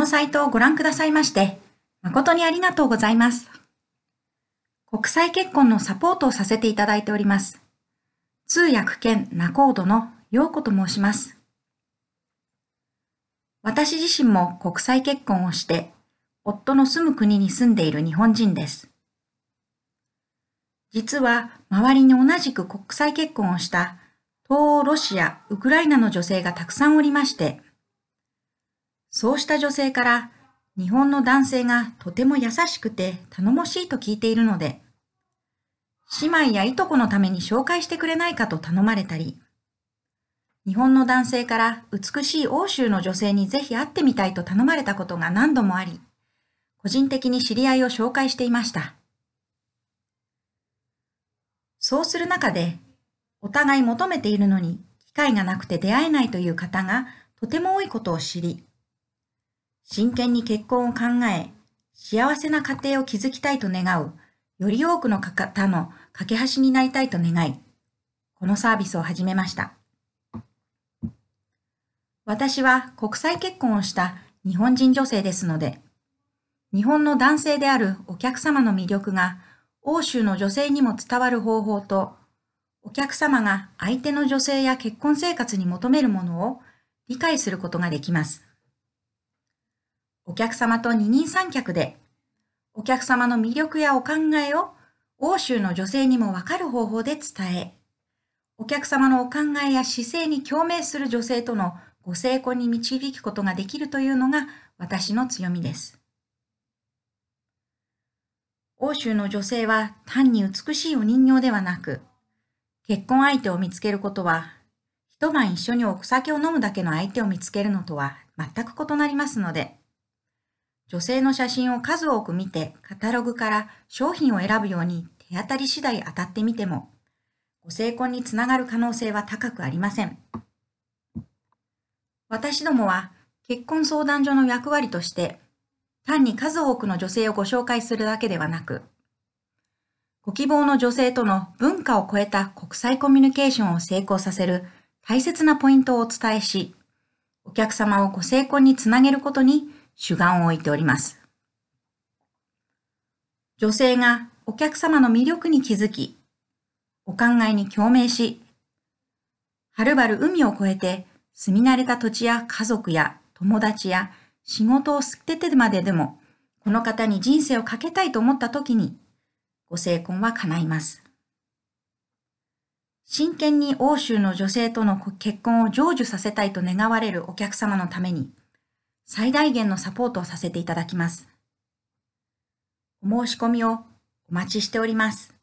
のサイトをご覧くださいまして、誠にありがとうございます。国際結婚のサポートをさせていただいております。通訳兼仲人の陽子と申します。私自身も国際結婚をして、夫の住む国に住んでいる日本人です。実は周りに同じく国際結婚をした東欧ロシア、ウクライナの女性がたくさんおりまして、そうした女性から日本の男性がとても優しくて頼もしいと聞いているので、姉妹やいとこのために紹介してくれないかと頼まれたり、日本の男性から美しい欧州の女性にぜひ会ってみたいと頼まれたことが何度もあり、個人的に知り合いを紹介していました。そうする中で、お互い求めているのに機会がなくて出会えないという方がとても多いことを知り、真剣に結婚を考え、幸せな家庭を築きたいと願う、より多くの方の架け橋になりたいと願い、このサービスを始めました。私は国際結婚をした日本人女性ですので、日本の男性であるお客様の魅力が欧州の女性にも伝わる方法と、お客様が相手の女性や結婚生活に求めるものを理解することができます。お客様と二人三脚で、お客様の魅力やお考えを欧州の女性にもわかる方法で伝え、お客様のお考えや姿勢に共鳴する女性とのご成婚に導くことができるというのが私の強みです。欧州の女性は単に美しいお人形ではなく、結婚相手を見つけることは、一晩一緒にお酒を飲むだけの相手を見つけるのとは全く異なりますので、女性の写真を数多く見てカタログから商品を選ぶように手当たり次第当たってみても、ご成婚につながる可能性は高くありません。私どもは結婚相談所の役割として、単に数多くの女性をご紹介するだけではなく、ご希望の女性との文化を超えた国際コミュニケーションを成功させる大切なポイントをお伝えし、お客様をご成婚につなげることに主眼を置いております。女性がお客様の魅力に気づき、お考えに共鳴し、はるばる海を越えて住み慣れた土地や家族や友達や仕事を捨ててまででも、この方に人生をかけたいと思った時に、ご成婚は叶います。真剣に欧州の女性との結婚を成就させたいと願われるお客様のために、最大限のサポートをさせていただきます。お申し込みをお待ちしております。